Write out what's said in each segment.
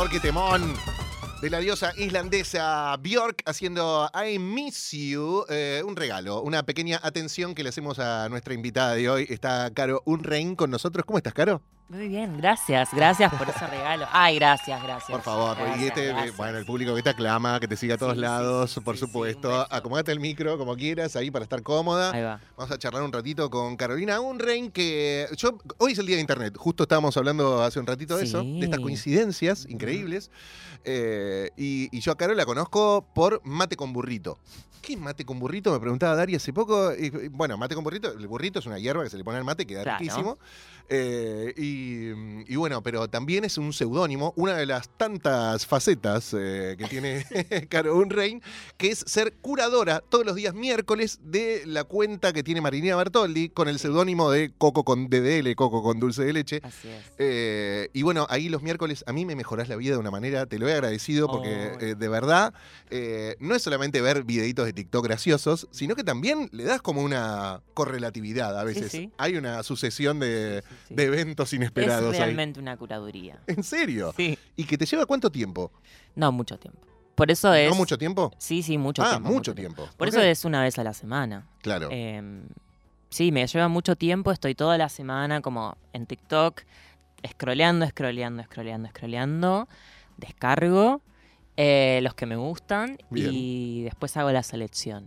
favor, qué temón. De la diosa islandesa Björk haciendo I Miss You, un regalo, una pequeña atención que le hacemos a nuestra invitada de hoy. Está Caro Unrein con nosotros. ¿Cómo estás, Caro? Muy bien, gracias por ese regalo. Ay, gracias. Por favor, gracias, gracias. Bueno, el público que te aclama, que te siga a todos lados, sí, por sí, supuesto. Acomódate el micro como quieras ahí para estar cómoda. Ahí va. Vamos a charlar un ratito con Carolina Unrein, que hoy es el día de internet. Justo estábamos hablando hace un ratito de eso, de estas coincidencias increíbles. Y yo a Caro la conozco por Mate con Burrito. ¿Qué es mate con burrito? Me preguntaba Dari hace poco. Bueno, mate con burrito, el burrito es una hierba que se le pone al mate, queda riquísimo. Y bueno, pero también es un seudónimo, una de las tantas facetas que tiene Caro Unrein, que es ser curadora todos los días miércoles de la cuenta que tiene Marinina Bertoldi con el seudónimo de Coco con DDL, Coco con dulce de leche. Así es. Y bueno, ahí los miércoles a mí me mejorás la vida de una manera, te lo he agradecido porque de verdad no es solamente ver videitos de TikTok graciosos, sino que también le das como una correlatividad a veces. Sí. Hay una sucesión de eventos inesperados. Es realmente una curaduría. ¿En serio? Sí. ¿Y que te lleva cuánto tiempo? No, mucho tiempo. Por eso es... ¿No mucho tiempo? Sí, mucho tiempo. Mucho tiempo. Por eso es una vez a la semana. Claro. Sí, me lleva mucho tiempo. Estoy toda la semana como en TikTok, scrolleando. Descargo los que me gustan. Bien. Y después hago la selección.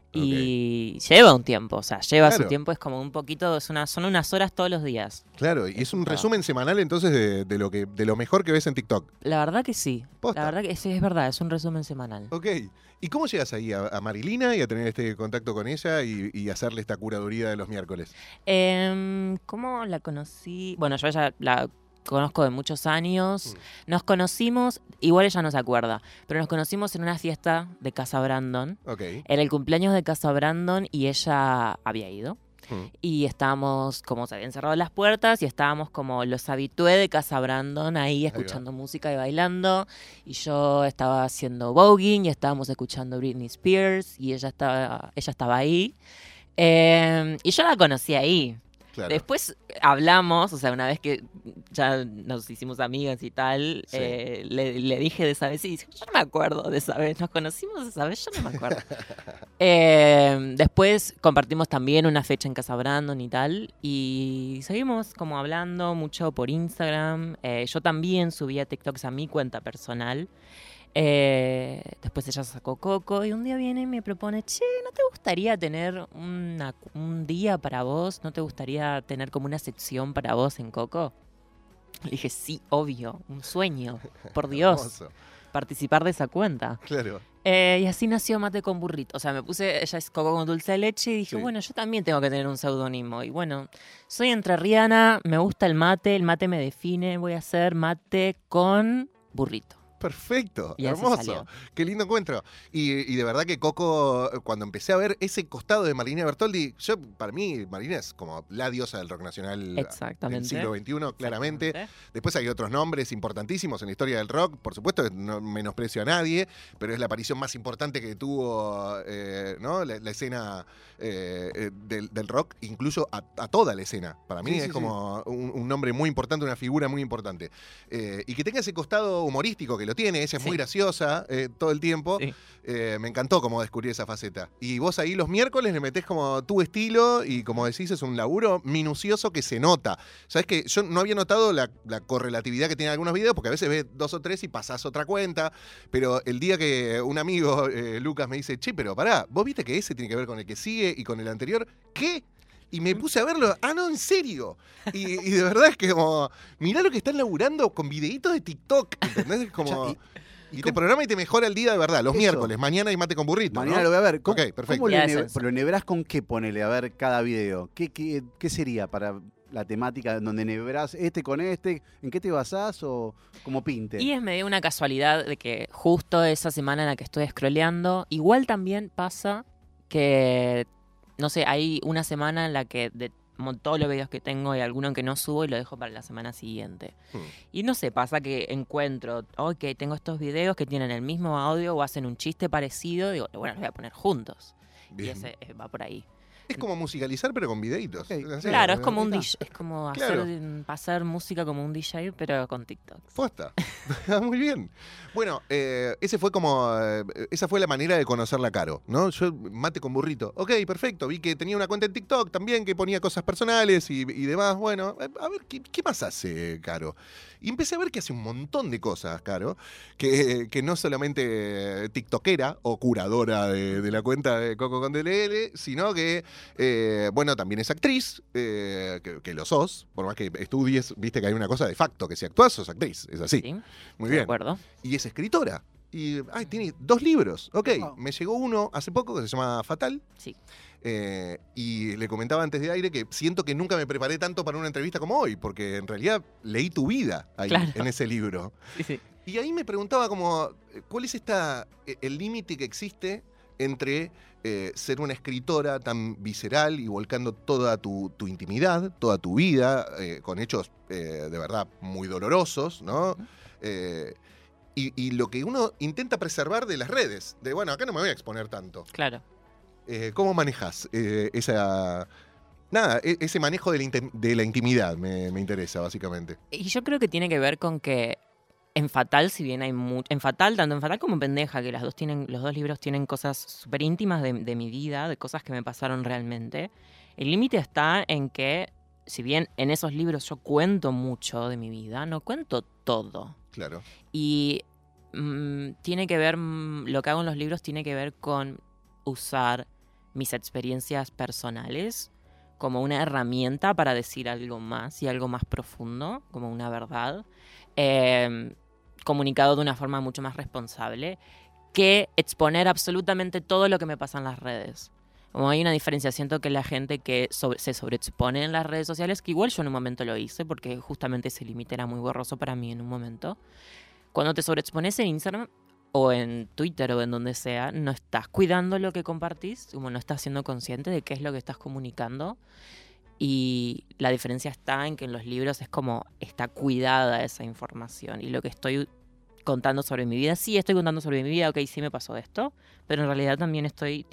Y lleva un tiempo, lleva su tiempo, es como un poquito, son unas horas todos los días. Claro, y es un resumen semanal entonces de lo mejor que ves en TikTok. La verdad que sí. ¿Posta? La verdad que sí, es verdad, es un resumen semanal. Ok. ¿Y cómo llegas ahí a Marilina y a tener este contacto con ella y hacerle esta curaduría de los miércoles? ¿Cómo la conocí? Bueno, yo ella la conozco de muchos años. Nos conocimos, igual ella no se acuerda, pero nos conocimos en una fiesta de Casa Brandon. Okay. Era el cumpleaños de Casa Brandon y ella había ido. Y estábamos, como se habían cerrado las puertas, y estábamos como los habitué de Casa Brandon ahí escuchando música y bailando. Y yo estaba haciendo voguing y estábamos escuchando Britney Spears y ella estaba ahí. Y yo la conocí ahí. Claro. Después hablamos, una vez que ya nos hicimos amigas y tal, Sí. le dije de esa vez y dice, yo no me acuerdo de esa vez, nos conocimos esa vez, yo no me acuerdo. Después compartimos también una fecha en Casa Brandon y tal, y seguimos como hablando mucho por Instagram. Yo también subía TikToks a mi cuenta personal. Después ella sacó Coco y un día viene y me propone, che, ¿no te gustaría tener un día para vos? ¿No te gustaría tener como una sección para vos en Coco? Le dije, sí, obvio, un sueño, por Dios, Hermoso. participar de esa cuenta. Claro. Y así nació Mate con Burrito. Me puse, ella es Coco con dulce de leche y dije, bueno, yo también tengo que tener un seudónimo. Y bueno, soy entrerriana, me gusta el mate me define, voy a hacer Mate con Burrito. Perfecto, Y así hermoso. salió. Qué lindo encuentro. Y de verdad que Coco, cuando empecé a ver ese costado de Marilina Bertoldi, para mí Marilina es como la diosa del rock nacional del siglo XXI, claramente. Después hay otros nombres importantísimos en la historia del rock, por supuesto, no menosprecio a nadie, pero es la aparición más importante que tuvo ¿no? la escena del rock, incluso a toda la escena. Para mí es como un nombre muy importante, una figura muy importante. Y que tenga ese costado humorístico que lo tiene, ella es muy graciosa todo el tiempo. Sí. Me encantó cómo descubrí esa faceta. Y vos ahí los miércoles le metés como tu estilo y como decís es un laburo minucioso que se nota. Sabés que yo no había notado la correlatividad que tiene algunos videos porque a veces ves 2 o 3 y pasás otra cuenta, pero el día que un amigo, Lucas, me dice, che, pero pará, ¿vos viste que ese tiene que ver con el que sigue y con el anterior? ¿Qué? Y me puse a verlo, no, en serio. Y de verdad es que como, mirá lo que están laburando con videitos de TikTok, ¿entendés? Es como... Y te programa y te mejora el día de verdad, los miércoles. Mañana hay Mate con Burrito, Mañana ¿no? lo voy a ver. Ok, perfecto. ¿Cómo lo nebrás con qué ponele? A ver, cada video. ¿Qué sería para la temática donde nebrás con este? ¿En qué te basás o como pinte? Y es medio una casualidad de que justo esa semana en la que estoy scrolleando, igual también pasa que... No sé, hay una semana en la que de todos los videos que tengo hay alguno que no subo y lo dejo para la semana siguiente. Y no sé, pasa que encuentro, tengo estos videos que tienen el mismo audio o hacen un chiste parecido, digo, bueno, los voy a poner juntos. Bien. Y ese va por ahí. Es como musicalizar, pero con videitos. Okay. Claro, es como un DJ, es como hacer música como un DJ, pero con TikTok. Posta. Muy bien. Bueno, esa fue la manera de conocerla a Caro, ¿no? Yo, mate con burrito. Ok, perfecto. Vi que tenía una cuenta en TikTok también, que ponía cosas personales y demás. Bueno, a ver, ¿qué más hace Caro? Y empecé a ver que hace un montón de cosas, Caro, que no solamente tiktokera o curadora de la cuenta de Coco con DLL, sino que, bueno, también es actriz, que lo sos, por más que estudies, viste que hay una cosa de facto, que si actuás sos actriz, es así. Sí, muy bien. De acuerdo. Y es escritora. Y tiene 2 libros. Ok, me llegó uno hace poco que se llama Fatal. Sí. Y le comentaba antes de aire que siento que nunca me preparé tanto para una entrevista como hoy, porque en realidad leí tu vida ahí, en ese libro. Sí. Y ahí me preguntaba como, ¿cuál es el límite que existe entre ser una escritora tan visceral y volcando toda tu intimidad, toda tu vida, con hechos de verdad muy dolorosos, ¿no? Uh-huh. Y lo que uno intenta preservar de las redes, de bueno, acá no me voy a exponer tanto. Claro. ¿Cómo manejas ese manejo de la intimidad? Me interesa, básicamente. Y yo creo que tiene que ver con que en Fatal, si bien hay en Fatal, tanto en Fatal como en Pendeja, que los dos libros tienen cosas súper íntimas de mi vida, de cosas que me pasaron realmente, el límite está en que, si bien en esos libros yo cuento mucho de mi vida, no cuento todo. Claro. Y tiene que ver, lo que hago en los libros tiene que ver con usar mis experiencias personales como una herramienta para decir algo más y algo más profundo, como una verdad, comunicado de una forma mucho más responsable que exponer absolutamente todo lo que me pasa en las redes. Como hay una diferencia, siento que la gente que se sobreexpone en las redes sociales, que igual yo en un momento lo hice, porque justamente ese límite era muy borroso para mí en un momento. Cuando te sobreexpones en Instagram o en Twitter o en donde sea, no estás cuidando lo que compartís, como no estás siendo consciente de qué es lo que estás comunicando. Y la diferencia está en que en los libros es como está cuidada esa información. Y lo que estoy contando sobre mi vida, sí estoy contando sobre mi vida, ok, sí me pasó esto, pero en realidad también estoy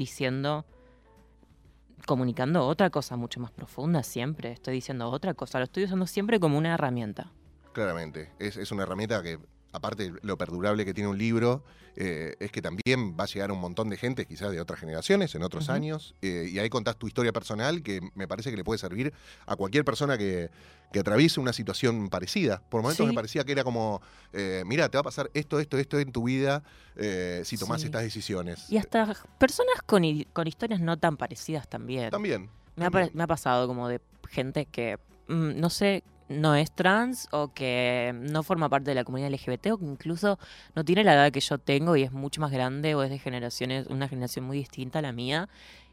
comunicando otra cosa mucho más profunda siempre. Estoy diciendo otra cosa, lo estoy usando siempre como una herramienta. Claramente, es una herramienta que, aparte lo perdurable que tiene un libro, es que también va a llegar a un montón de gente, quizás de otras generaciones, en otros años, y ahí contás tu historia personal, que me parece que le puede servir a cualquier persona que atraviese una situación parecida. Por momentos me parecía que era como, mira, te va a pasar esto en tu vida si tomás estas decisiones. Y hasta personas con historias no tan parecidas también. También. Me ha pasado como de gente que, no sé, no es trans o que no forma parte de la comunidad LGBT o que incluso no tiene la edad que yo tengo y es mucho más grande o es de una generación muy distinta a la mía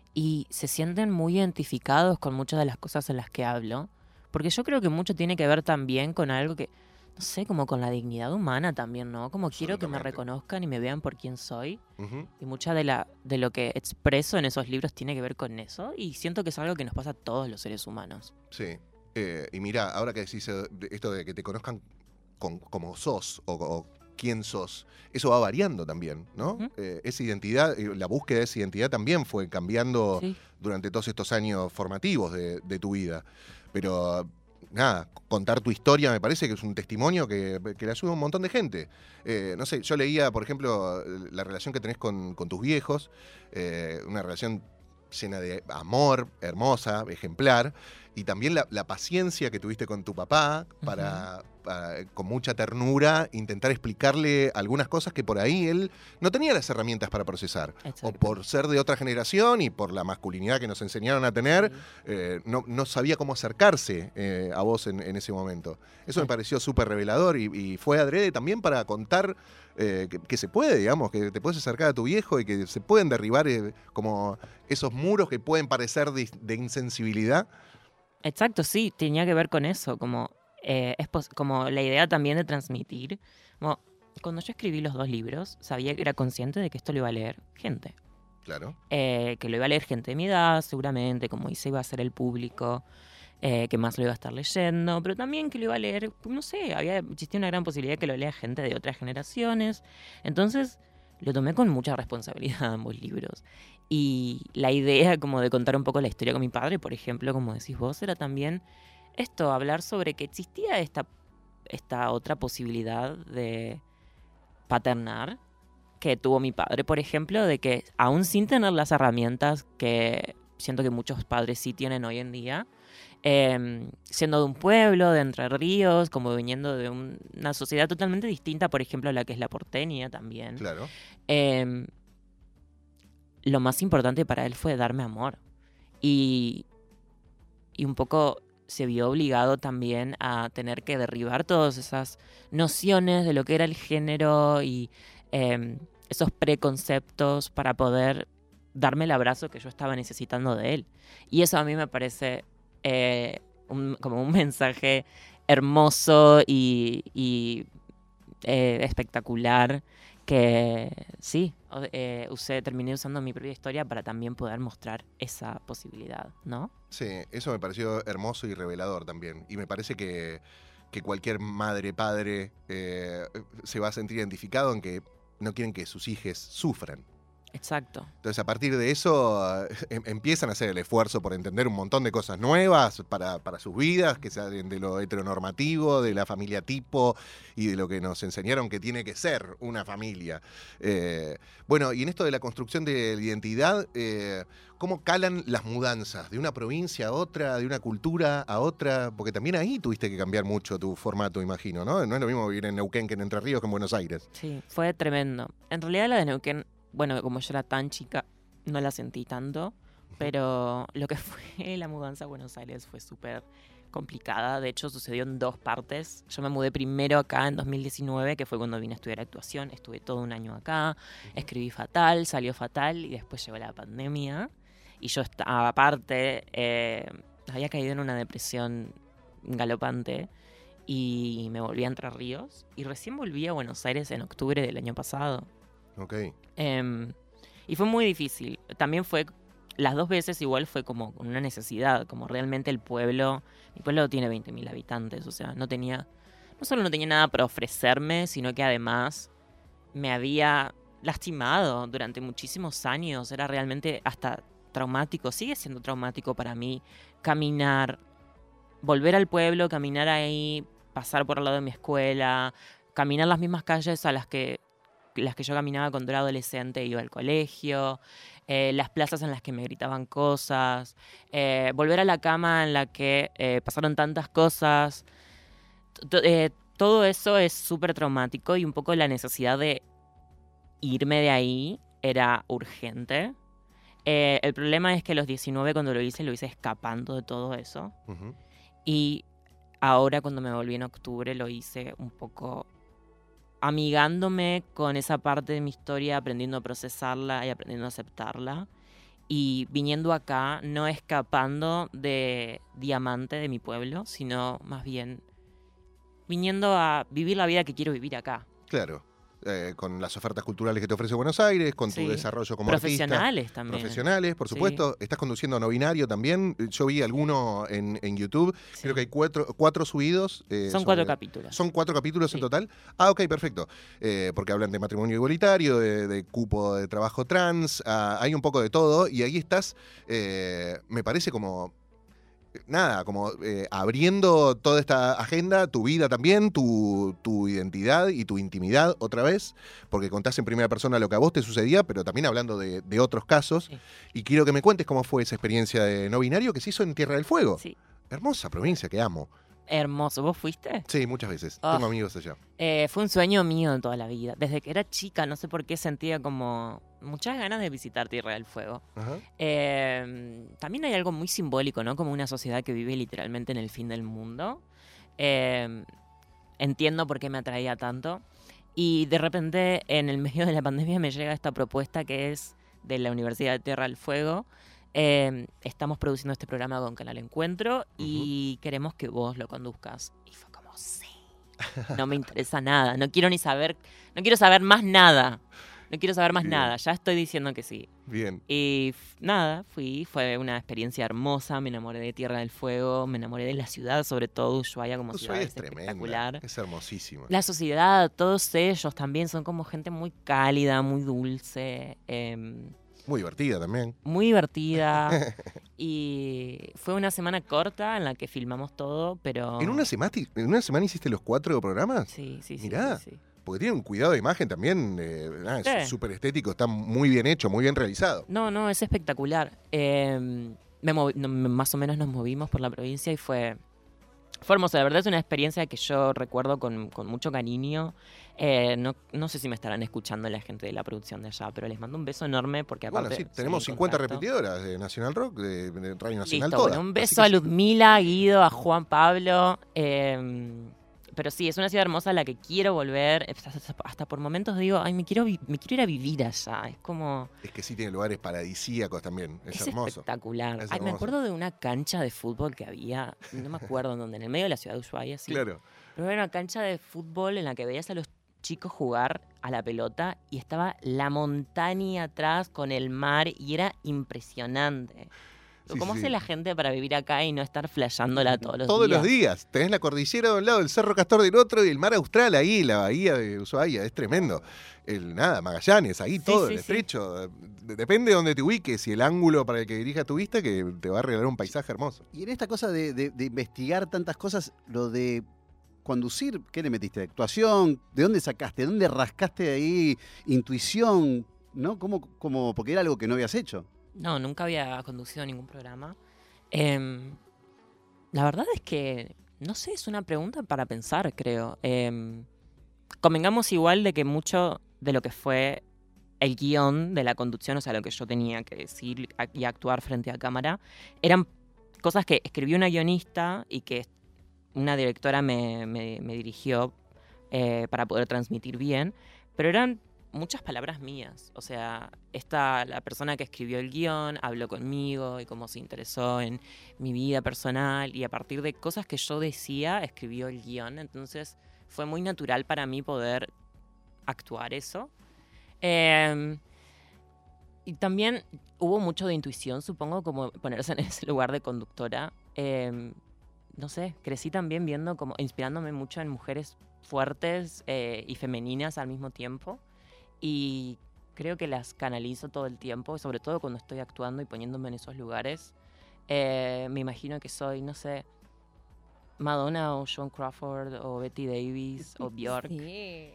y se sienten muy identificados con muchas de las cosas en las que hablo, porque yo creo que mucho tiene que ver también con algo que, no sé, como con la dignidad humana también, ¿no? Como quiero que me reconozcan y me vean por quién soy. Y mucha de lo que expreso en esos libros tiene que ver con eso y siento que es algo que nos pasa a todos los seres humanos. Sí. Y mira, ahora que decís esto de que te conozcan como sos o quién sos, eso va variando también, ¿no? Esa identidad, la búsqueda de esa identidad también fue cambiando durante todos estos años formativos de tu vida. Pero nada, contar tu historia me parece que es un testimonio que le ayuda a un montón de gente. No sé, yo leía, por ejemplo, la relación que tenés con tus viejos, una relación llena de amor, hermosa, ejemplar, y también la paciencia que tuviste con tu papá para con mucha ternura intentar explicarle algunas cosas que por ahí él no tenía las herramientas para procesar. Exacto. O por ser de otra generación y por la masculinidad que nos enseñaron a tener, no sabía cómo acercarse a vos en ese momento. Eso me pareció súper revelador y fue adrede también para contar que se puede, digamos, que te puedes acercar a tu viejo y que se pueden derribar como esos muros que pueden parecer de insensibilidad. Exacto, sí, tenía que ver con eso, como como la idea también de transmitir. Como, cuando yo escribí los 2 libros, sabía que era consciente de que esto lo iba a leer gente. Claro. Que lo iba a leer gente de mi edad, seguramente, como ese iba a ser el público que más lo iba a estar leyendo, pero también que lo iba a leer, no sé, existía una gran posibilidad que lo lea gente de otras generaciones. Entonces, lo tomé con mucha responsabilidad ambos libros. Y la idea como de contar un poco la historia con mi padre, por ejemplo, como decís vos, era también esto, hablar sobre que existía esta otra posibilidad de paternar que tuvo mi padre, por ejemplo, de que aún sin tener las herramientas que siento que muchos padres sí tienen hoy en día, siendo de un pueblo, de Entre Ríos, como viniendo de una sociedad totalmente distinta, por ejemplo, a la que es la porteña también. Claro. Lo más importante para él fue darme amor. Y un poco se vio obligado también a tener que derribar todas esas nociones de lo que era el género y esos preconceptos para poder darme el abrazo que yo estaba necesitando de él. Y eso a mí me parece como un mensaje hermoso y espectacular que sí, terminé usando mi propia historia para también poder mostrar esa posibilidad, ¿no? Sí, eso me pareció hermoso y revelador también. Y me parece que cualquier madre, padre se va a sentir identificado en que no quieren que sus hijos sufran. Exacto. Entonces, a partir de eso, empiezan a hacer el esfuerzo por entender un montón de cosas nuevas para sus vidas, que salen de lo heteronormativo, de la familia tipo y de lo que nos enseñaron que tiene que ser una familia. Bueno, y en esto de la construcción de la identidad, ¿cómo calan las mudanzas de una provincia a otra, de una cultura a otra? Porque también ahí tuviste que cambiar mucho tu formato, imagino, ¿no? No es lo mismo vivir en Neuquén que en Entre Ríos que en Buenos Aires. Sí, fue tremendo. En realidad la de Neuquén, bueno, como yo era tan chica, no la sentí tanto, pero lo que fue la mudanza a Buenos Aires fue súper complicada. De hecho, sucedió en 2 partes. Yo me mudé primero acá en 2019, que fue cuando vine a estudiar actuación. Estuve todo un año acá, escribí fatal, salió fatal y después llegó la pandemia. Y yo estaba, aparte, había caído en una depresión galopante y me volví a Entre Ríos. Y recién volví a Buenos Aires en octubre del año pasado. Ok. Y fue muy difícil. También fue, las 2 veces igual fue como una necesidad, como realmente mi pueblo tiene 20.000 habitantes, o sea, no solo no tenía nada para ofrecerme, sino que además me había lastimado durante muchísimos años. Era realmente hasta traumático, sigue siendo traumático para mí caminar, volver al pueblo, caminar ahí, pasar por al lado de mi escuela, caminar las mismas calles a las que yo caminaba cuando era adolescente e iba al colegio, las plazas en las que me gritaban cosas, volver a la cama en la que pasaron tantas cosas. Todo eso es súper traumático y un poco la necesidad de irme de ahí era urgente. El problema es que a los 19 cuando lo hice escapando de todo eso. Uh-huh. Y ahora cuando me volví en octubre lo hice un poco amigándome con esa parte de mi historia, aprendiendo a procesarla y aprendiendo a aceptarla. Y viniendo acá, no escapando de Diamante, de mi pueblo, sino más bien viniendo a vivir la vida que quiero vivir acá. Claro. Con las ofertas culturales que te ofrece Buenos Aires, con tu desarrollo como profesionales artista. También. Profesionales, por supuesto. Sí. Estás conduciendo No Binario también. Yo vi alguno en YouTube. Sí. Creo que hay 4 subidos. Son 4 capítulos. ¿Son 4 capítulos en total? Ah, ok, perfecto. Porque hablan de matrimonio igualitario, de cupo de trabajo trans. Hay un poco de todo. Y ahí estás, me parece como abriendo toda esta agenda, tu vida también, tu identidad y tu intimidad otra vez, porque contás en primera persona lo que a vos te sucedía, pero también hablando de otros casos. Sí. Y quiero que me cuentes cómo fue esa experiencia de No Binario que se hizo en Tierra del Fuego. Sí. Hermosa provincia que amo. Hermoso. ¿Vos fuiste? Sí, muchas veces. Tengo amigos allá. Fue un sueño mío en toda la vida. Desde que era chica, no sé por qué sentía como muchas ganas de visitar Tierra del Fuego. También hay algo muy simbólico, ¿no? Como una sociedad que vive literalmente en el fin del mundo. Entiendo por qué me atraía tanto. Y de repente, en el medio de la pandemia, me llega esta propuesta que es de la Universidad de Tierra del Fuego. Estamos produciendo este programa con Canal Encuentro y queremos que vos lo conduzcas. Y fue como, sí, no me interesa nada, no quiero saber más nada. no quiero saber más nada, ya estoy diciendo que sí. Bien. Y nada, fue una experiencia hermosa, me enamoré de Tierra del Fuego, me enamoré de la ciudad, sobre todo Ushuaia como ciudad, es espectacular. Es hermosísimo. La sociedad, todos ellos también son como gente muy cálida, muy dulce. Muy divertida también. Muy divertida. Y fue una semana corta en la que filmamos todo, pero... ¿En una semana hiciste los 4 programas? Sí. Mirá, sí. Porque tiene un cuidado de imagen también, es súper estético, está muy bien hecho, muy bien realizado. No, es espectacular. Más o menos nos movimos por la provincia y fue hermoso. La verdad es una experiencia que yo recuerdo con mucho cariño. No sé si me estarán escuchando la gente de la producción de allá, pero les mando un beso enorme porque aparte... Bueno, sí, tenemos 50 repetidoras de Nacional Rock, de Radio Nacional. Listo, toda. Bueno, un beso a Ludmila, a Guido, a Juan Pablo. Pero sí, es una ciudad hermosa a la que quiero volver. Hasta por momentos digo, ay, me quiero ir a vivir allá. Es como... Es que sí tiene lugares paradisíacos también. Es hermoso. Espectacular. Es Me hermoso. acuerdo de una cancha de fútbol que había, no me acuerdo en dónde, en el medio de la ciudad de Ushuaia, sí. Claro. Pero era una cancha de fútbol en la que veías a los chicos jugar a la pelota y estaba la montaña atrás con el mar y era impresionante. ¿Cómo hace la gente para vivir acá y no estar flasheándola todos los días? Todos los días. Tenés la cordillera de un lado, el Cerro Castor del otro y el mar Austral ahí, la bahía de Ushuaia. Es tremendo. Magallanes, ahí todo, el estrecho. Depende de donde te ubiques y el ángulo para el que dirijas tu vista que te va a regalar un paisaje hermoso. Y en esta cosa de investigar tantas cosas, lo de conducir, ¿qué le metiste? ¿Actuación? ¿De dónde sacaste? ¿De dónde rascaste ahí intuición? ¿No? ¿Cómo? Porque era algo que no habías hecho. No, nunca había conducido ningún programa. La verdad es que, no sé, es una pregunta para pensar, creo. Convengamos igual de que mucho de lo que fue el guión de la conducción, o sea, lo que yo tenía que decir y actuar frente a cámara, eran cosas que escribió una guionista y que una directora me dirigió para poder transmitir bien, pero eran muchas palabras mías. O sea, la persona que escribió el guión habló conmigo y cómo se interesó en mi vida personal y a partir de cosas que yo decía escribió el guión. Entonces fue muy natural para mí poder actuar eso. Y también hubo mucho de intuición, supongo, como ponerse en ese lugar de conductora. No sé, crecí también viendo como inspirándome mucho en mujeres fuertes y femeninas al mismo tiempo. Y creo que las canalizo todo el tiempo, sobre todo cuando estoy actuando y poniéndome en esos lugares. Me imagino que soy, no sé, Madonna o Joan Crawford o Betty Davis o Björk. Sí.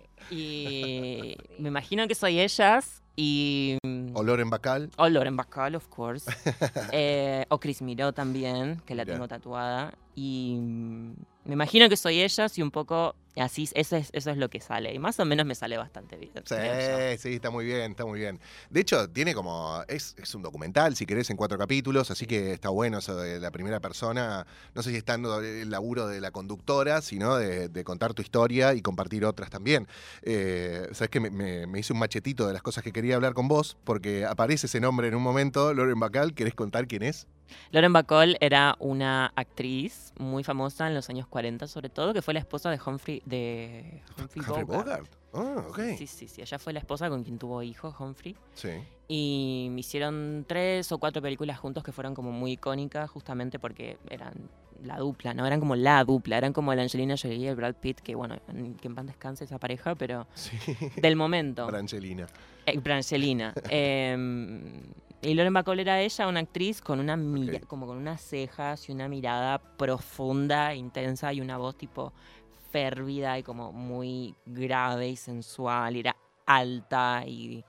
Y me imagino que soy ellas y... O Lauren Bacall. O Lauren Bacall, of course. O Chris Miró también, que la tengo tatuada. Y me imagino que soy ellas y un poco así, eso es lo que sale. Y más o menos me sale bastante bien. Sí, está muy bien, está muy bien. De hecho, tiene como... Es un documental, si querés, en 4 capítulos, así que está bueno eso de la primera persona. No sé si está en el laburo de la conductora, sino de contar tu historia y compartir otras también. Sabes que me hice un machetito de las cosas que quería hablar con vos, porque aparece ese nombre en un momento, Lauren Bacall. ¿Querés contar quién es? Lauren Bacall era una actriz muy famosa en los años 40, sobre todo, que fue la esposa de Humphrey Bogart. Ah, ok. Sí. Ella fue la esposa con quien tuvo hijos, Humphrey. Sí. Y me hicieron 3 o 4 películas juntos que fueron como muy icónicas, justamente porque eran la dupla, ¿no? Eran como la dupla, eran como la Angelina Jolie y el Brad Pitt, que bueno, que en paz descanse esa pareja, pero sí. Del momento. Brangelina. Brangelina. Y Lauren Bacall era ella, una actriz con una como con unas cejas y una mirada profunda, intensa y una voz tipo férvida y como muy grave y sensual. Y era alta y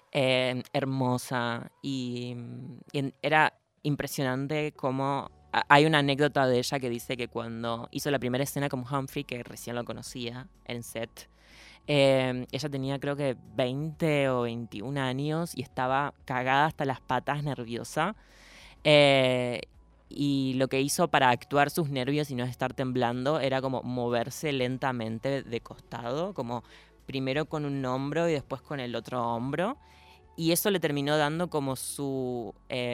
hermosa y era impresionante como... Hay una anécdota de ella que dice que cuando hizo la primera escena con Humphrey, que recién lo conocía en set, ella tenía creo que 20 o 21 años y estaba cagada hasta las patas, nerviosa. Y lo que hizo para actuar sus nervios y no estar temblando era como moverse lentamente de costado, como primero con un hombro y después con el otro hombro. Y eso le terminó dando como su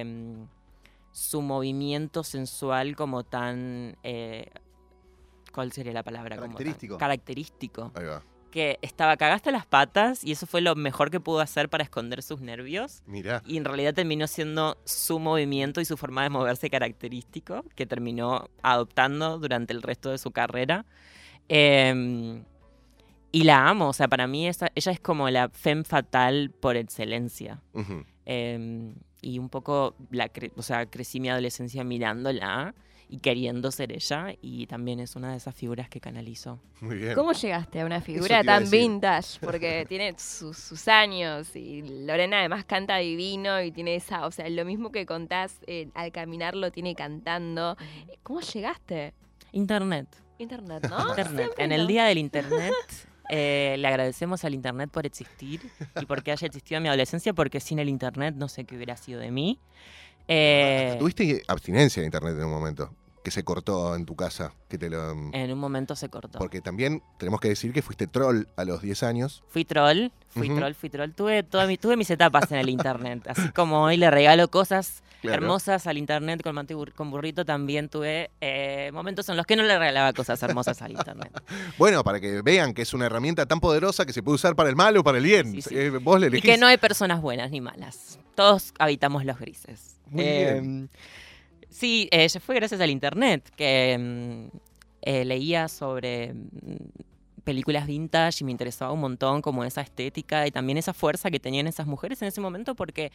movimiento sensual como tan... ¿cuál sería la palabra? Característico. Característico. Ahí va. que estaba cagada las patas y eso fue lo mejor que pudo hacer para esconder sus nervios. Mirá. Y en realidad terminó siendo su movimiento y su forma de moverse característico, que terminó adoptando durante el resto de su carrera. Y la amo, o sea, para mí ella es como la femme fatale por excelencia. Uh-huh. Y un poco, crecí mi adolescencia mirándola y queriendo ser ella, y también es una de esas figuras que canalizo. Muy bien. ¿Cómo llegaste a una figura tan vintage? Porque tiene sus años y Lorena además canta divino y tiene esa, o sea, lo mismo que contás al caminar lo tiene cantando. ¿Cómo llegaste? Internet, ¿no? Internet. Siempre En el día del Internet le agradecemos al Internet por existir y porque haya existido en mi adolescencia, porque sin el Internet no sé qué hubiera sido de mí. ¿Tuviste abstinencia de Internet en un momento? Que se cortó en tu casa, En un momento se cortó. Porque también tenemos que decir que fuiste troll a los 10 años. Fui troll. Tuve mis etapas en el Internet. Así como hoy le regalo cosas hermosas al Internet con Burrito, también tuve momentos en los que no le regalaba cosas hermosas al Internet. Bueno, para que vean que es una herramienta tan poderosa que se puede usar para el mal o para el bien. Sí. Vos le elegís. Y que no hay personas buenas ni malas. Todos habitamos los grises. Muy bien. Sí, fue gracias al Internet que leía sobre películas vintage y me interesaba un montón como esa estética y también esa fuerza que tenían esas mujeres en ese momento, porque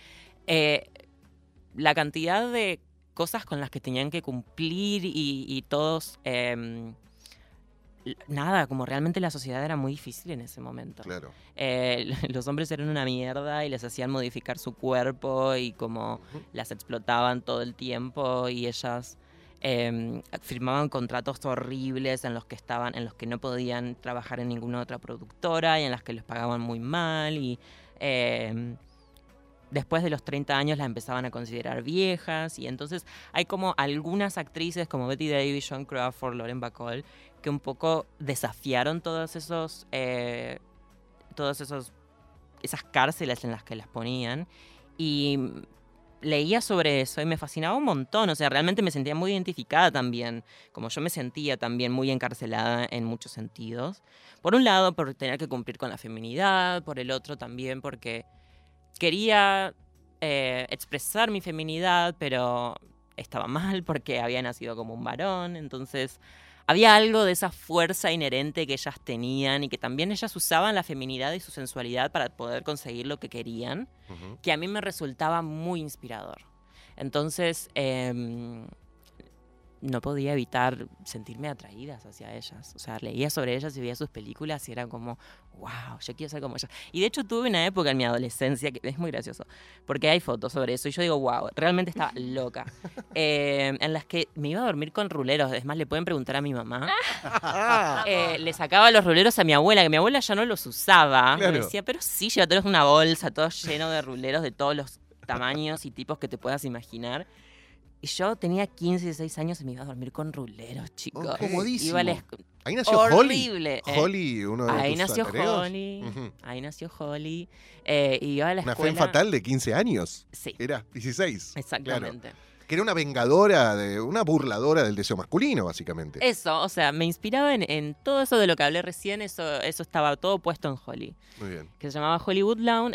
la cantidad de cosas con las que tenían que cumplir y todos... como realmente la sociedad era muy difícil en ese momento. Claro. Los hombres eran una mierda y les hacían modificar su cuerpo y como las explotaban todo el tiempo, y ellas firmaban contratos horribles en los que no podían trabajar en ninguna otra productora y en las que les pagaban muy mal, y después de los 30 años las empezaban a considerar viejas, y entonces hay como algunas actrices como Bette Davis, Joan Crawford, Lauren Bacall, que un poco desafiaron esas cárceles en las que las ponían, y leía sobre eso y me fascinaba un montón. O sea, realmente me sentía muy identificada también, como yo me sentía también muy encarcelada en muchos sentidos. Por un lado, por tener que cumplir con la feminidad, por el otro también porque quería expresar mi feminidad, pero estaba mal porque había nacido como un varón. Entonces había algo de esa fuerza inherente que ellas tenían y que también ellas usaban la feminidad y su sensualidad para poder conseguir lo que querían, que a mí me resultaba muy inspirador. Entonces no podía evitar sentirme atraídas hacia ellas. O sea, leía sobre ellas y veía sus películas y era como, wow, yo quiero ser como ellas. Y de hecho tuve una época en mi adolescencia que es muy gracioso, porque hay fotos sobre eso y yo digo, wow, realmente estaba loca. En las que me iba a dormir con ruleros. Es más, le pueden preguntar a mi mamá. Le sacaba los ruleros a mi abuela, que mi abuela ya no los usaba. Claro. Me decía, pero sí, llévatelos en una bolsa, todo lleno de ruleros de todos los tamaños y tipos que te puedas imaginar. Y yo tenía 15, 16 años y me iba a dormir con ruleros, chicos. Comodísimo. Ahí nació horrible. Holly, uno de ahí tus nació alter-egos. Holly. Ahí nació Holly. Y iba a la Una escuela. femme fatal de 15 años. Sí. Era 16. Exactamente. Claro. Que era una vengadora, una burladora del deseo masculino, básicamente. Eso, o sea, me inspiraba en todo eso de lo que hablé recién. Eso estaba todo puesto en Holly. Muy bien. Que se llamaba Holly Woodlawn.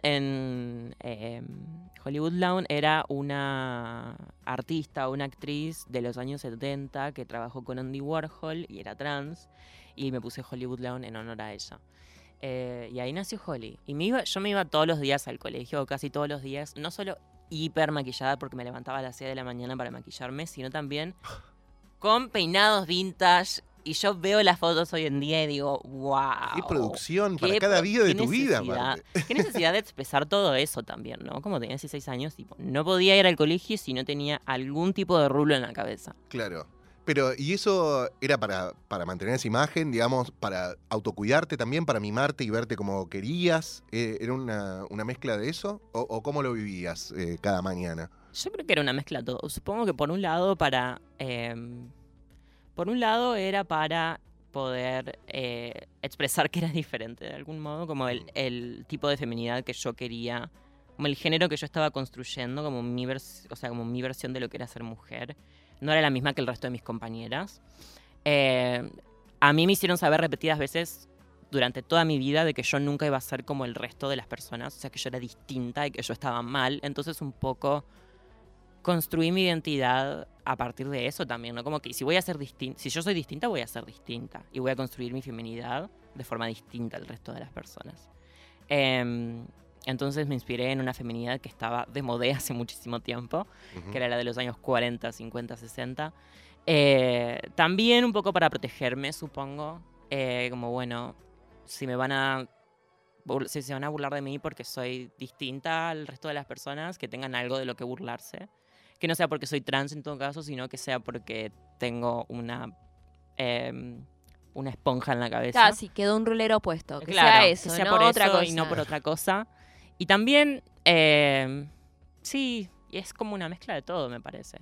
Holly Woodlawn era una artista, una actriz de los años 70 que trabajó con Andy Warhol y era trans. Y me puse Holly Woodlawn en honor a ella. Y ahí nació Holly. Y yo me iba todos los días al colegio, casi todos los días. No solo hiper maquillada porque me levantaba a las 6 de la mañana para maquillarme, sino también con peinados vintage. Y yo veo las fotos hoy en día y digo, wow. Qué producción para cada día de tu vida, aparte. Qué necesidad de expresar todo eso también, ¿no? Como tenía 16 años, no podía ir al colegio si no tenía algún tipo de rulo en la cabeza. Claro. Pero, ¿y eso era para mantener esa imagen, digamos, para autocuidarte también, para mimarte y verte como querías? ¿Era una mezcla de eso? ¿O cómo lo vivías cada mañana? Yo creo que era una mezcla de todo. Supongo que por un lado era para poder expresar que era diferente de algún modo, como el tipo de feminidad que yo quería, como el género que yo estaba construyendo, como mi versión de lo que era ser mujer. No era la misma que el resto de mis compañeras. A mí me hicieron saber repetidas veces durante toda mi vida de que yo nunca iba a ser como el resto de las personas, o sea, que yo era distinta y que yo estaba mal. Entonces un poco construí mi identidad a partir de eso también, ¿no? Como que si yo soy distinta, voy a ser distinta y voy a construir mi feminidad de forma distinta al resto de las personas. Entonces me inspiré en una feminidad que estaba de moda hace muchísimo tiempo, que era la de los años 40, 50, 60. También un poco para protegerme, supongo. Como bueno, si se van a burlar de mí porque soy distinta al resto de las personas, que tengan algo de lo que burlarse. Que no sea porque soy trans en todo caso, sino que sea porque tengo una esponja en la cabeza. Claro, sí, quedó un rulero puesto. Que claro, sea eso, que sea no por otra eso cosa. Y no por otra cosa. Y también, sí, es como una mezcla de todo, me parece.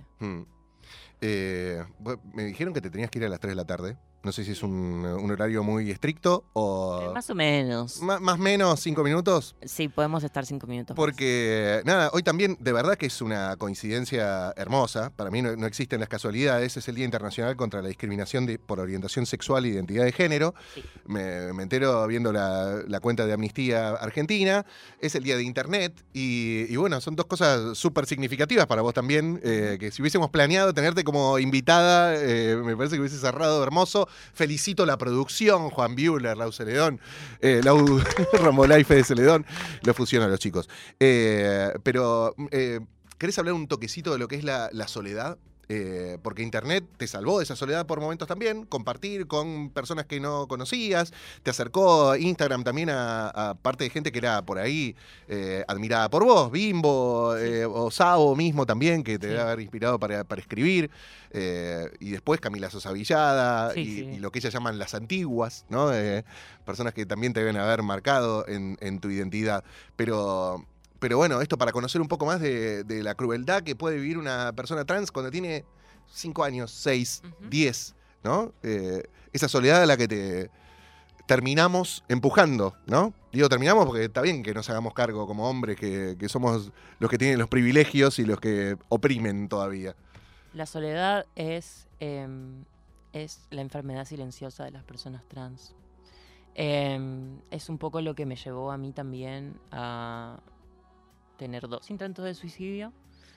Me dijeron que te tenías que ir a las 3 de la tarde. No sé si es un horario muy estricto o... Más o menos. Más o menos 5 minutos. Sí, podemos estar 5 minutos Porque, nada, hoy también, de verdad que es una coincidencia hermosa. Para mí no existen las casualidades. Es el Día Internacional contra la Discriminación por Orientación Sexual e Identidad de Género. Sí. Me entero viendo la cuenta de Amnistía Argentina. Es el Día de Internet. Y bueno, son dos cosas súper significativas para vos también. Que si hubiésemos planeado tenerte como invitada, me parece que hubiese cerrado hermoso. Felicito la producción, Juan Buehler, Lau Celedón, Lau Rombolá y Fede Celedón, lo fusionan los chicos. Pero, ¿querés hablar un toquecito de lo que es la soledad? Porque Internet te salvó de esa soledad por momentos también, compartir con personas que no conocías, te acercó Instagram también a parte de gente que era por ahí admirada por vos, Bimbo, o Sabo mismo también, que te debe haber inspirado para escribir, y después Camila Sosa Villada, y lo que ellas llaman las antiguas, ¿no? Personas que también te deben haber marcado en tu identidad, pero bueno, esto para conocer un poco más de la crueldad que puede vivir una persona trans cuando tiene 5 años, 6, 10, ¿no? Esa soledad a la que te terminamos empujando, ¿no? Digo terminamos porque está bien que nos hagamos cargo como hombres, que somos los que tienen los privilegios y los que oprimen todavía. La soledad es la enfermedad silenciosa de las personas trans. Es un poco lo que me llevó a mí también a tener 2 intentos de suicidio.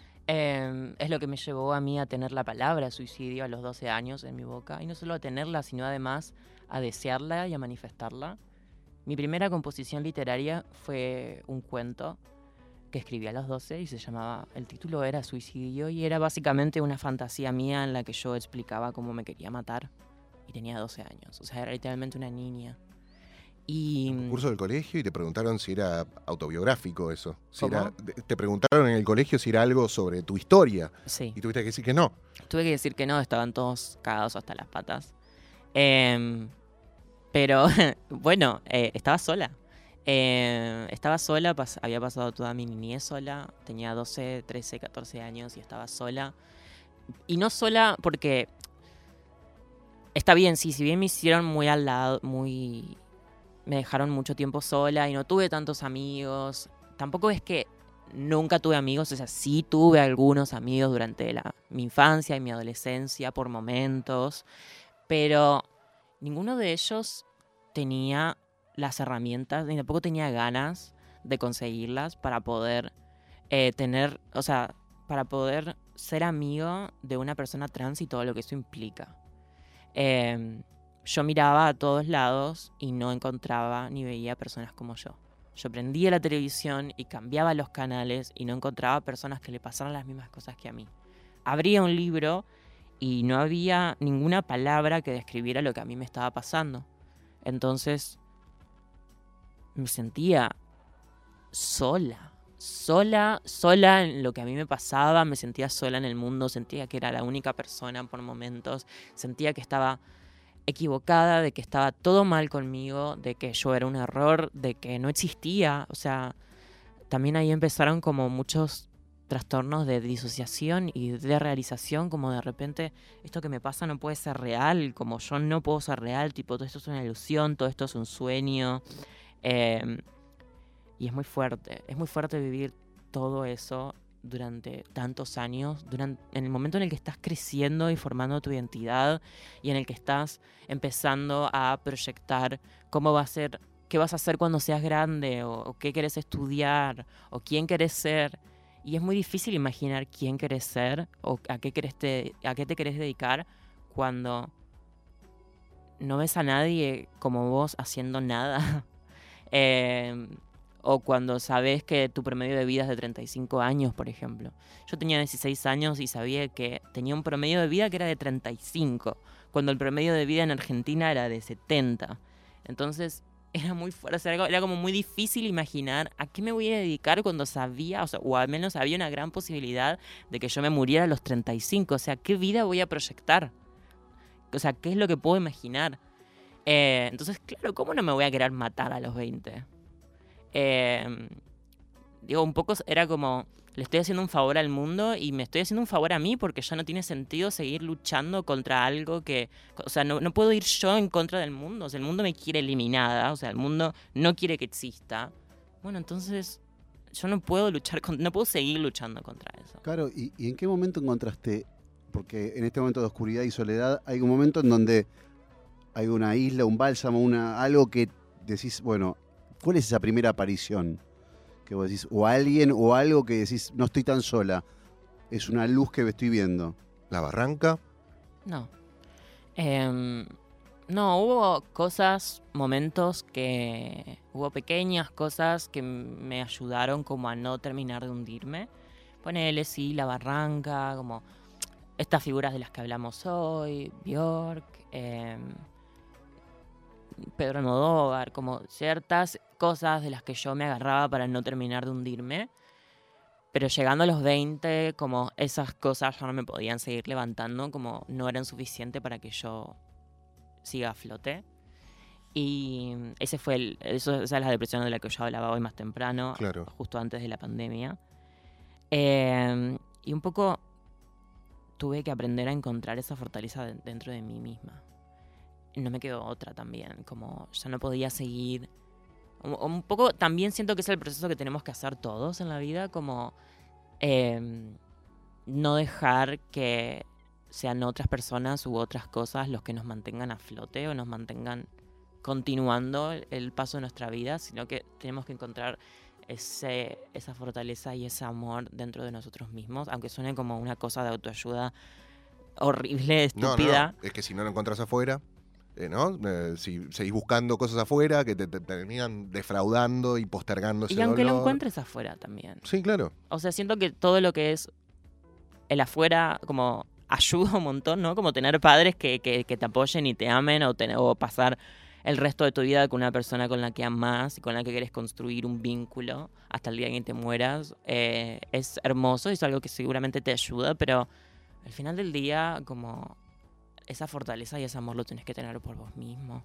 Es lo que me llevó a mí a tener la palabra suicidio a los 12 años en mi boca. Y no solo a tenerla, sino además a desearla y a manifestarla. Mi primera composición literaria fue un cuento que escribí a los 12 y el título era Suicidio, y era básicamente una fantasía mía en la que yo explicaba cómo me quería matar. Y tenía 12 años, o sea, era literalmente una niña. Y ¿Un curso del colegio y te preguntaron si era autobiográfico eso? Te preguntaron en el colegio si era algo sobre tu historia. Sí. Y tuviste que decir que no. Tuve que decir que no, estaban todos cagados hasta las patas. Pero, bueno, estaba sola. Había pasado toda mi niñez sola. Tenía 12, 13, 14 años y estaba sola. Y no sola porque... Está bien, sí, si bien me hicieron muy al lado, me dejaron mucho tiempo sola y no tuve tantos amigos. Tampoco es que nunca tuve amigos, o sea, sí tuve algunos amigos durante mi infancia y mi adolescencia por momentos, pero ninguno de ellos tenía las herramientas, ni tampoco tenía ganas de conseguirlas para poder para poder ser amigo de una persona trans y todo lo que eso implica. Yo miraba a todos lados y no encontraba ni veía personas como yo. Yo prendía la televisión y cambiaba los canales y no encontraba personas que le pasaran las mismas cosas que a mí. Abría un libro y no había ninguna palabra que describiera lo que a mí me estaba pasando. Entonces me sentía sola en lo que a mí me pasaba, me sentía sola en el mundo, sentía que era la única persona por momentos, sentía que estaba equivocada, de que estaba todo mal conmigo, de que yo era un error, de que no existía. O sea, también ahí empezaron como muchos trastornos de disociación y de realización, como de repente esto que me pasa no puede ser real, como yo no puedo ser real, tipo todo esto es una ilusión, todo esto es un sueño. Y es muy fuerte vivir todo eso durante tantos años, en el momento en el que estás creciendo y formando tu identidad y en el que estás empezando a proyectar cómo va a ser, qué vas a hacer cuando seas grande o qué querés estudiar o quién querés ser. Y es muy difícil imaginar quién querés ser o a qué te querés dedicar cuando no ves a nadie como vos haciendo nada. O cuando sabes que tu promedio de vida es de 35 años, por ejemplo. Yo tenía 16 años y sabía que tenía un promedio de vida que era de 35, cuando el promedio de vida en Argentina era de 70. Entonces era muy fuerte, o sea, era como muy difícil imaginar a qué me voy a dedicar cuando sabía, o al menos había una gran posibilidad de que yo me muriera a los 35. O sea, ¿qué vida voy a proyectar? O sea, ¿qué es lo que puedo imaginar? Entonces, claro, ¿cómo no me voy a querer matar a los 20? Digo, un poco era como, le estoy haciendo un favor al mundo y me estoy haciendo un favor a mí porque ya no tiene sentido seguir luchando contra algo que, o sea, no puedo ir yo en contra del mundo. O sea, el mundo me quiere eliminada, o sea, el mundo no quiere que exista. Bueno, entonces yo no puedo no puedo seguir luchando contra eso. Claro, ¿y en qué momento encontraste? Porque en este momento de oscuridad y soledad hay un momento en donde hay una isla, un bálsamo, algo que decís, bueno, ¿cuál es esa primera aparición que vos decís? O alguien o algo que decís, no estoy tan sola, es una luz que estoy viendo. ¿La barranca? No. No, hubo momentos hubo pequeñas cosas que me ayudaron como a no terminar de hundirme. Ponele, sí, la barranca, como estas figuras de las que hablamos hoy, Björk, Pedro Almodóvar, como ciertas cosas de las que yo me agarraba para no terminar de hundirme. Pero llegando a los 20, como esas cosas ya no me podían seguir levantando, como no eran suficientes para que yo siga a flote. Y esa es la depresión de la que yo hablaba hoy más temprano, claro, justo antes de la pandemia. Y un poco tuve que aprender a encontrar esa fortaleza dentro de mí misma. No me quedó otra también, como ya no podía seguir. Un poco también siento que es el proceso que tenemos que hacer todos en la vida, como no dejar que sean otras personas u otras cosas los que nos mantengan a flote o nos mantengan continuando el paso de nuestra vida, sino que tenemos que encontrar esa fortaleza y ese amor dentro de nosotros mismos, aunque suene como una cosa de autoayuda horrible, estúpida. No, es que si no lo encontrás afuera, ¿no? Si seguís buscando cosas afuera que te terminan defraudando y postergando ese Y aunque dolor. lo encuentres afuera también. Sí, claro. O sea, siento que todo lo que es el afuera como ayuda un montón, ¿no? Como tener padres que te apoyen y te amen o pasar el resto de tu vida con una persona con la que amás y con la que quieres construir un vínculo hasta el día en que te mueras. Es hermoso y es algo que seguramente te ayuda, pero al final del día, como esa fortaleza y ese amor lo tenés que tener por vos mismo.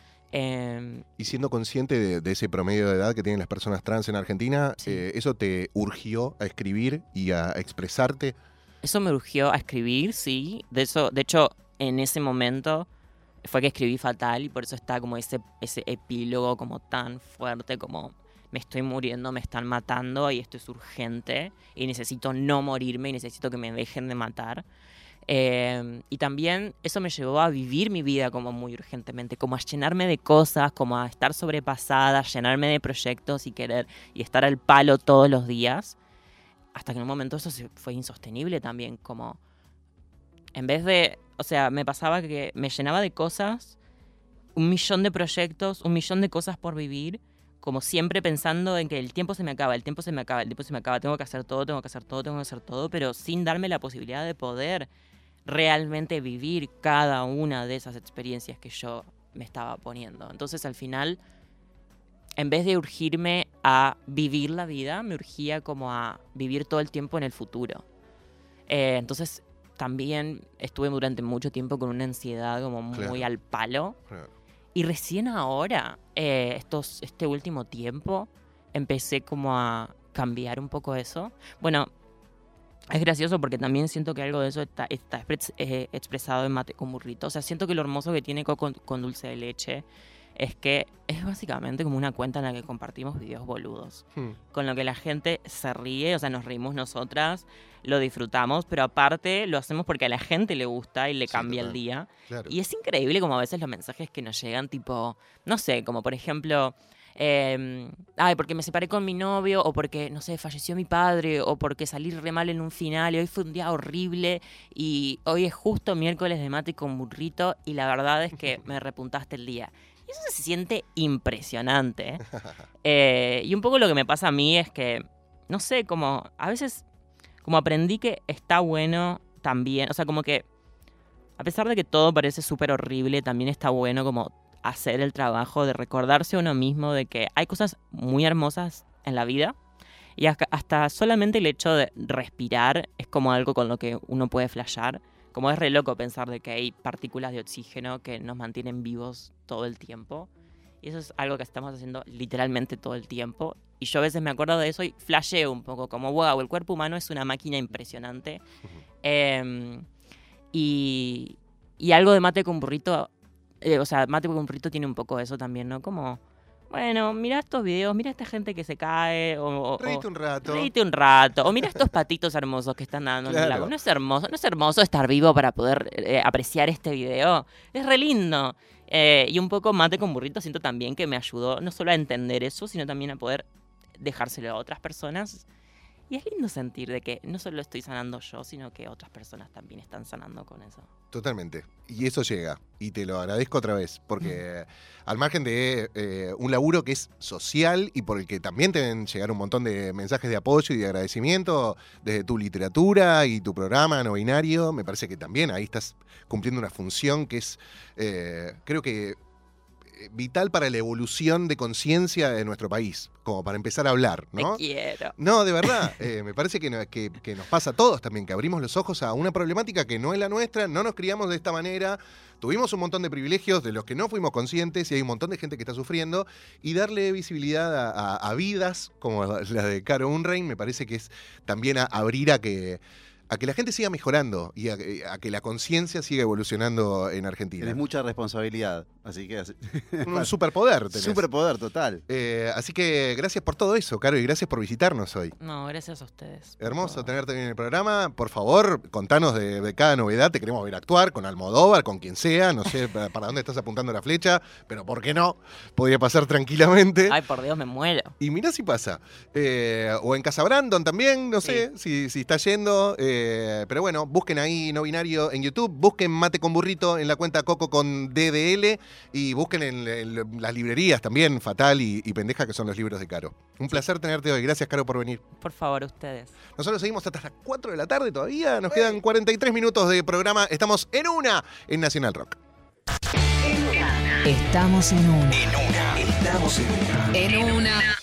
Y siendo consciente de ese promedio de edad que tienen las personas trans en Argentina, sí. ¿Eso te urgió a escribir y a expresarte? Eso me urgió a escribir, sí. De hecho, en ese momento fue que escribí Fatal y por eso está como ese epílogo como tan fuerte, como me estoy muriendo, me están matando y esto es urgente y necesito no morirme y necesito que me dejen de matar. Y también eso me llevó a vivir mi vida como muy urgentemente, como a llenarme de cosas, como a estar sobrepasada, llenarme de proyectos y querer y estar al palo todos los días, hasta que en un momento eso fue insostenible también, como en vez de, o sea, me pasaba que me llenaba de cosas, 1.000.000 de proyectos, 1.000.000 de cosas por vivir, como siempre pensando en que el tiempo se me acaba, tengo que hacer todo, pero sin darme la posibilidad de poder realmente vivir cada una de esas experiencias que yo me estaba poniendo. Entonces, al final, en vez de urgirme a vivir la vida, me urgía como a vivir todo el tiempo en el futuro. Entonces, también estuve durante mucho tiempo con una ansiedad como muy al palo. Claro. Y recién ahora, este último tiempo, empecé como a cambiar un poco eso. Bueno, es gracioso porque también siento que algo de eso está expresado en Mate con Burrito. O sea, siento que lo hermoso que tiene Coco con dulce de leche es que es básicamente como una cuenta en la que compartimos videos boludos. Con lo que la gente se ríe, o sea, nos reímos nosotras, lo disfrutamos, pero aparte lo hacemos porque a la gente le gusta y le cambia el día. Claro. Y es increíble como a veces los mensajes que nos llegan, tipo, no sé, como por ejemplo... porque me separé con mi novio, o porque, no sé, falleció mi padre, o porque salí re mal en un final y hoy fue un día horrible y hoy es justo miércoles de mate con burrito y la verdad es que me repuntaste el día. Y eso se siente impresionante. Y un poco lo que me pasa a mí es que, no sé, como a veces como aprendí que está bueno también, o sea, como que a pesar de que todo parece súper horrible, también está bueno como hacer el trabajo de recordarse a uno mismo de que hay cosas muy hermosas en la vida y hasta solamente el hecho de respirar es como algo con lo que uno puede flashear. Como es re loco pensar de que hay partículas de oxígeno que nos mantienen vivos todo el tiempo. Y eso es algo que estamos haciendo literalmente todo el tiempo. Y yo a veces me acuerdo de eso y flasheo un poco, como wow, el cuerpo humano es una máquina impresionante. Y algo de mate con burrito... Mate con burrito tiene un poco eso también, ¿no? Como, bueno, mira estos videos, mira esta gente que se cae. Reíte un rato. Reíte un rato. O mira estos patitos hermosos que están nadando en el lago. ¿No es hermoso estar vivo para poder apreciar este video? Es re lindo. Y un poco mate con burrito siento también que me ayudó no solo a entender eso, sino también a poder dejárselo a otras personas. Y es lindo sentir de que no solo estoy sanando yo, sino que otras personas también están sanando con eso. Totalmente. Y eso llega. Y te lo agradezco otra vez. Porque al margen de un laburo que es social y por el que también te deben llegar un montón de mensajes de apoyo y de agradecimiento desde tu literatura y tu programa No Binario, me parece que también ahí estás cumpliendo una función que es, creo que, vital para la evolución de conciencia de nuestro país, como para empezar a hablar, ¿no? Te quiero. No, de verdad, me parece que nos pasa a todos también, que abrimos los ojos a una problemática que no es la nuestra, no nos criamos de esta manera, tuvimos un montón de privilegios de los que no fuimos conscientes y hay un montón de gente que está sufriendo, y darle visibilidad a vidas como la de Caro Unrein me parece que es también abrir a que la gente siga mejorando y a que la conciencia siga evolucionando en Argentina. Tienes mucha responsabilidad, así que... Un superpoder tenés. Superpoder, total. Así que gracias por todo eso, Caro, y gracias por visitarnos hoy. No, gracias a ustedes. Hermoso tenerte en el programa. Por favor, contanos de cada novedad. Te queremos ver actuar con Almodóvar, con quien sea. No sé para dónde estás apuntando la flecha, pero ¿por qué no? Podría pasar tranquilamente. Ay, por Dios, me muero. Y mirá si pasa. O en Casa Brandon también, no sé si está yendo... pero bueno, busquen ahí No Binario en YouTube, busquen Mate con Burrito en la cuenta Coco con DDL y busquen en las librerías también, Fatal y Pendeja, que son los libros de Caro. Un placer tenerte hoy. Gracias, Caro, por venir. Por favor, ustedes. Nosotros seguimos hasta las 4 de la tarde todavía. Nos quedan 43 minutos de programa. Estamos en Nacional Rock. Estamos en una. Estamos en una. En una.